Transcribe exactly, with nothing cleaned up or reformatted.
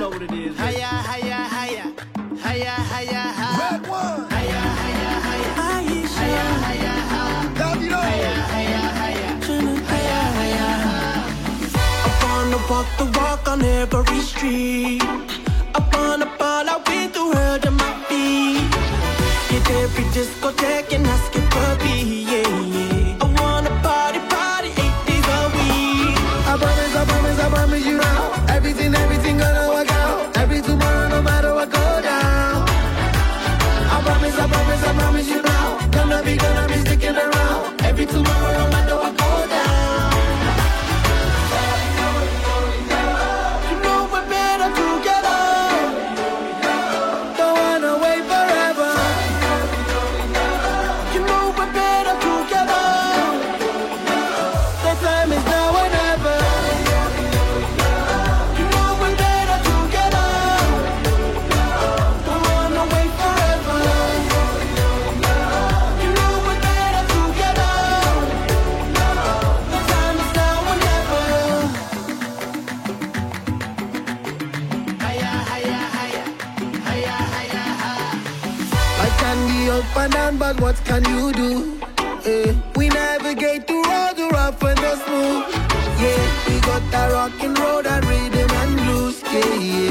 know what it is. Higher, higher, higher. Higher, higher, higher. Red one. Higher, higher, higher. Higher, higher, higher. Davido. Higher, higher, higher. Higher, higher, higher. I wanna walk the walk on every street. I wanna ball out with the world at my feet. Hit every discotheque and ask it for me, yeah, yeah. I wanna party, party eight days a week. I promise, I promise, I promise you now. Everything, everything gonna work out. Every tomorrow, no matter what go down. I promise, I promise, I promise you now. Gonna be, gonna be sticking around. Every tomorrow, no matter what go down. You know we're better together. Don't wanna wait forever. You know we're better together. The time is now or never. You know we're better together. Don't wanna wait forever. You know we're better together. The time is now or never. Higher, higher, higher. Higher, higher, higher. I can be up and down, but what can you do? Eh, we navigate through all the rough and the smooth. Yeah, we got that rock and roll, that rhythm and blues. Yeah,